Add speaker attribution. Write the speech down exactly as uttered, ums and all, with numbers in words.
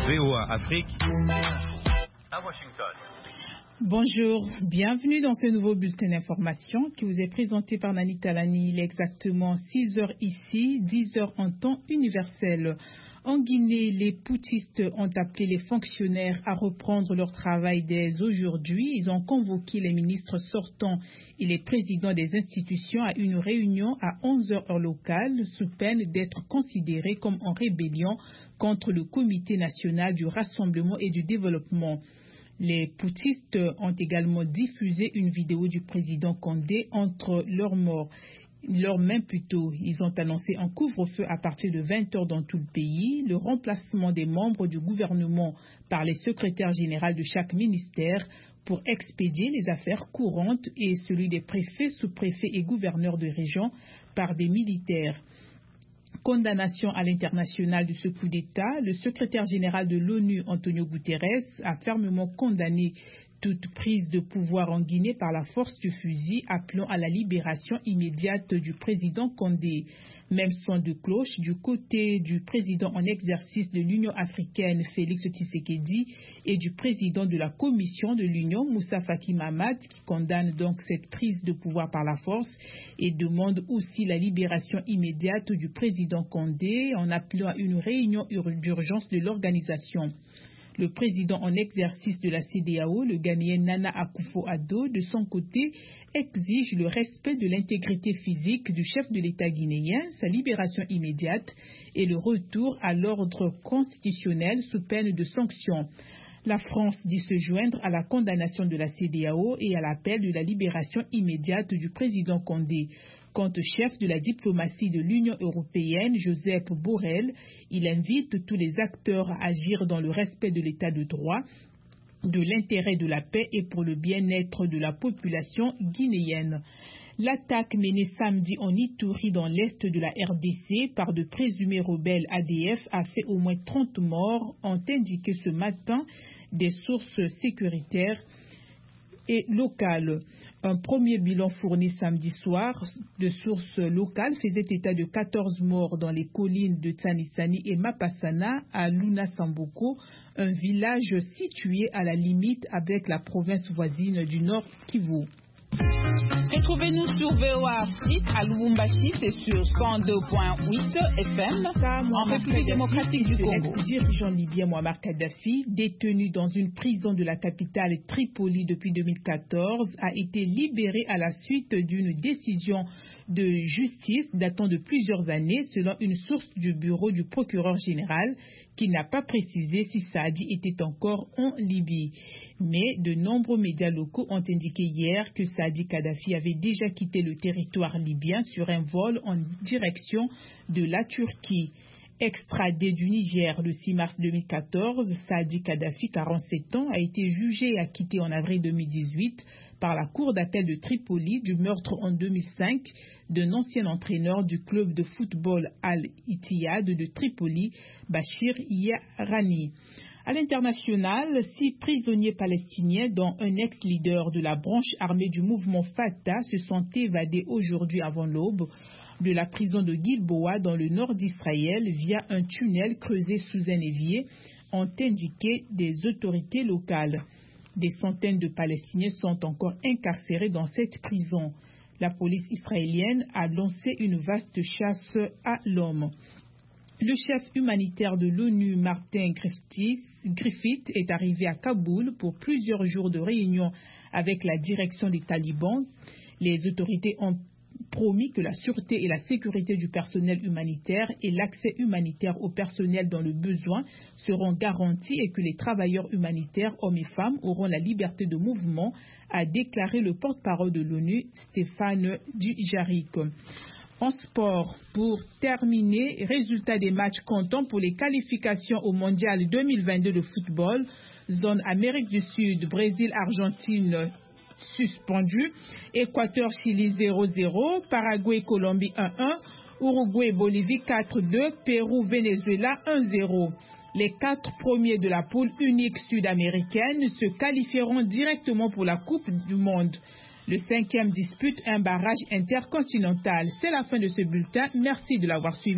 Speaker 1: V O A Afrique à Washington.
Speaker 2: Bonjour, bienvenue dans ce nouveau bulletin d'information qui vous est présenté par Nani Talani. Il est exactement six heures ici, dix heures en temps universel. En Guinée, les putschistes ont appelé les fonctionnaires à reprendre leur travail dès aujourd'hui. Ils ont convoqué les ministres sortants et les présidents des institutions à une réunion à onze heures heure locale, sous peine d'être considérés comme en rébellion contre le Comité national du rassemblement et du développement. Les putschistes ont également diffusé une vidéo du président Condé entre leurs morts. Leurs mains plutôt. Ils ont annoncé un couvre-feu à partir de vingt heures dans tout le pays, le remplacement des membres du gouvernement par les secrétaires généraux de chaque ministère pour expédier les affaires courantes et celui des préfets, sous-préfets et gouverneurs de région par des militaires. Condamnation à l'international de ce coup d'État, le secrétaire général de l'ONU, Antonio Guterres, a fermement condamné toute prise de pouvoir en Guinée par la force du fusil, appelant à la libération immédiate du président Condé. Même son de cloche du côté du président en exercice de l'Union africaine, Félix Tshisekedi, et du président de la Commission de l'Union, Moussa Faki Mahamat, qui condamne donc cette prise de pouvoir par la force et demande aussi la libération immédiate du président Condé en appelant à une réunion d'urgence de l'organisation. Le président en exercice de la C D A O, le Ghanéen Nana Akufo-Addo, de son côté, exige le respect de l'intégrité physique du chef de l'État guinéen, sa libération immédiate et le retour à l'ordre constitutionnel sous peine de sanctions. La France dit se joindre à la condamnation de la C D A O et à l'appel de la libération immédiate du président Condé. Quant au chef de la diplomatie de l'Union européenne, Joseph Borrell, il invite tous les acteurs à agir dans le respect de l'état de droit, de l'intérêt de la paix et pour le bien-être de la population guinéenne. L'attaque menée samedi en Ituri dans l'est de la R D C par de présumés rebelles A D F a fait au moins trente morts, ont indiqué ce matin des sources sécuritaires et locales. Un premier bilan fourni samedi soir de sources locales faisait état de quatorze morts dans les collines de Tsanisani et Mapasana à Luna Samboko, un village situé à la limite avec la province voisine du Nord Kivu.
Speaker 3: Retrouvez-nous sur V O A Afrique à Lubumbashi, c'est sur cent deux virgule huit F M en République démocratique du Congo.
Speaker 2: Le dirigeant libyen Muammar Kadhafi, détenu dans une prison de la capitale Tripoli depuis deux mille quatorze, a été libéré à la suite d'une décision de justice datant de plusieurs années, selon une source du bureau du procureur général qui n'a pas précisé si Saadi était encore en Libye. Mais de nombreux médias locaux ont indiqué hier que Saadi Kadhafi avait déjà quitté le territoire libyen sur un vol en direction de la Turquie. Extradé du Niger le six mars deux mille quatorze, Saadi Kadhafi, quarante-sept ans, a été jugé et acquitté en avril deux mille dix-huit par la cour d'appel de Tripoli du meurtre en deux mille cinq d'un ancien entraîneur du club de football Al-Ittihad de Tripoli, Bachir Yarani. À l'international, six prisonniers palestiniens, dont un ex-leader de la branche armée du mouvement Fatah, se sont évadés aujourd'hui avant l'aube de la prison de Gilboa dans le nord d'Israël via un tunnel creusé sous un évier, ont indiqué des autorités locales. Des centaines de Palestiniens sont encore incarcérés dans cette prison. La police israélienne a lancé une vaste chasse à l'homme. Le chef humanitaire de l'ONU, Martin Griffiths, est arrivé à Kaboul pour plusieurs jours de réunion avec la direction des talibans. Les autorités ont promis que la sûreté et la sécurité du personnel humanitaire et l'accès humanitaire au personnel dans le besoin seront garantis et que les travailleurs humanitaires, hommes et femmes, auront la liberté de mouvement, a déclaré le porte-parole de l'ONU, Stéphane Dujarric. En sport, pour terminer, résultat des matchs comptants pour les qualifications au Mondial deux mille vingt-deux de football, zone Amérique du Sud, Brésil, Argentine suspendu, Équateur, Chili zéro zéro, Paraguay, Colombie un un, Uruguay, Bolivie quatre deux, Pérou, Venezuela un zéro. Les quatre premiers de la poule unique sud-américaine se qualifieront directement pour la Coupe du Monde. Le cinquième dispute un barrage intercontinental. C'est la fin de ce bulletin. Merci de l'avoir suivi.